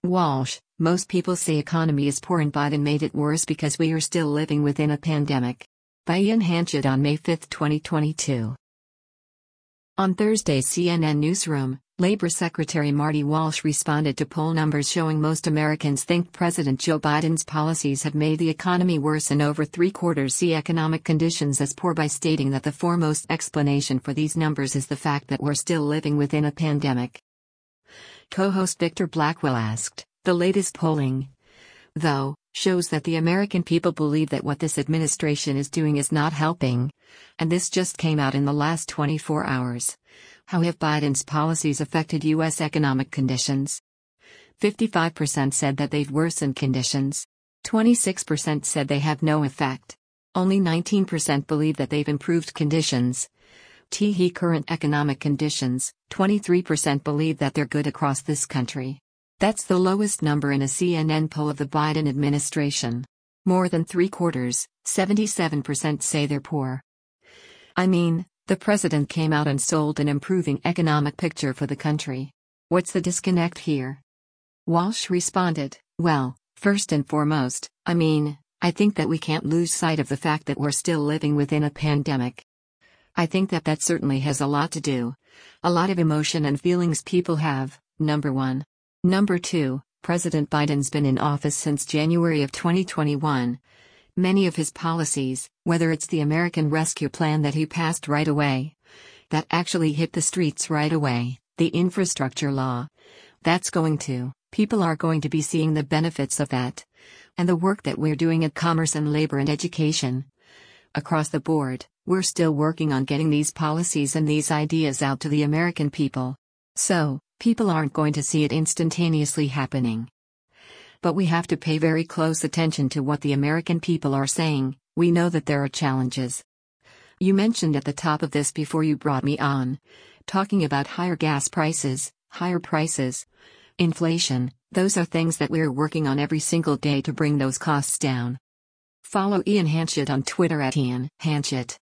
Walsh, most people say economy is poor and Biden made it worse because we are still living within a pandemic. By Ian Hanchett on May 5, 2022. On Thursday's CNN Newsroom, Labor Secretary Marty Walsh responded to poll numbers showing most Americans think President Joe Biden's policies have made the economy worse and over three-quarters see economic conditions as poor, by stating that the foremost explanation for these numbers is the fact that we're still living within a pandemic. Co-host Victor Blackwell asked, "The latest polling, though, shows that the American people believe that what this administration is doing is not helping. And this just came out in the last 24 hours. How have Biden's policies affected U.S. economic conditions?" 55% said that they've worsened conditions. 26% said they have no effect. Only 19% believe that they've improved conditions. Current economic conditions, 23% believe that they're good across this country. That's the lowest number in a CNN poll of the Biden administration. More than three-quarters, 77% say they're poor. I mean, the president came out and sold an improving economic picture for the country. What's the disconnect here? Walsh responded, "Well, first and foremost, I think that we can't lose sight of the fact that we're still living within a pandemic. I think that certainly has a lot to do. A lot of emotion and feelings people have, number one. Number two, President Biden's been in office since January of 2021. Many of his policies, whether it's the American Rescue Plan that he passed right away, that actually hit the streets right away, the infrastructure law, people are going to be seeing the benefits of that. And the work that we're doing at Commerce and Labor and Education. Across the board, we're still working on getting these policies and these ideas out to the American people. So, people aren't going to see it instantaneously happening. But we have to pay very close attention to what the American people are saying. We know that there are challenges. You mentioned at the top of this before you brought me on, talking about higher gas prices, higher prices, inflation. Those are things that we're working on every single day to bring those costs down." Follow Ian Hanchett on Twitter at Ian Hanchett.